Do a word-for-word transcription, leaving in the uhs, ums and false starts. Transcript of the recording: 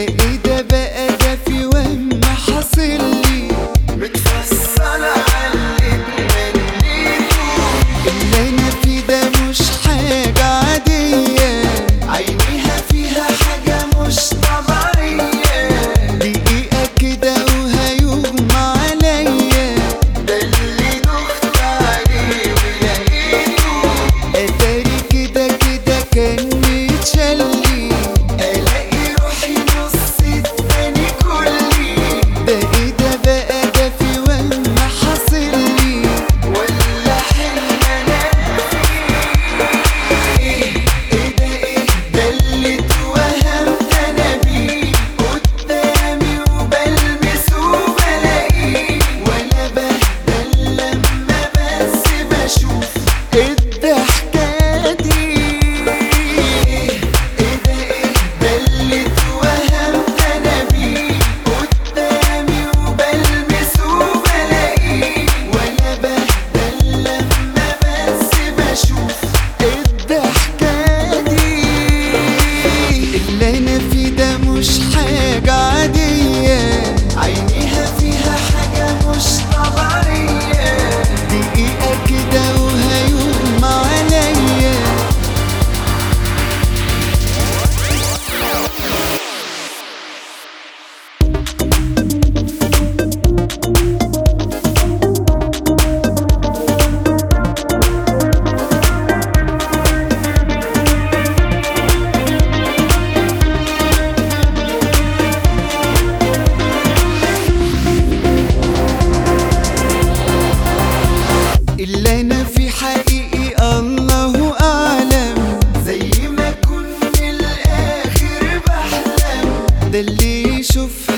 ايه ده بقى؟ ده في وهم حاصلي متفصل عاللي اتمنيته. اللي انا فيه ده مش حاجة عادية، عينيها فيها حاجة مش طبيعية. دقيقة كده وهيغمى عليا. ده اللي دخت عليه ولقيته. اتاري كده كده كان متشلي، الاقي روحي نص التاني كلي. ده ايه ده بقى؟ ده في وهم حاصلي ولا حلم انا فيه. ايه ايه ده ايه ده اللي اتوهمت انا بيه. قدامي وبلمسه وبلاقيه. وانا بهدل لما بس بشوف الضحكة دي. ايه ايه ده ايه ده اللي اتوهمت انا بيه. قدامي وبلمسه وبلاقيه. وانا بهدل لما بس بشوف الضحكة دي. اللي انا فيه ده مش حاجة عادية، عينيها فيها حاجة مش طبيعية. دقيقة كده وهيغمى عليا. اللي انا فيه حقيقي الله اعلم، زي ما كنت من الآخر بحلم. ده اللي يشوف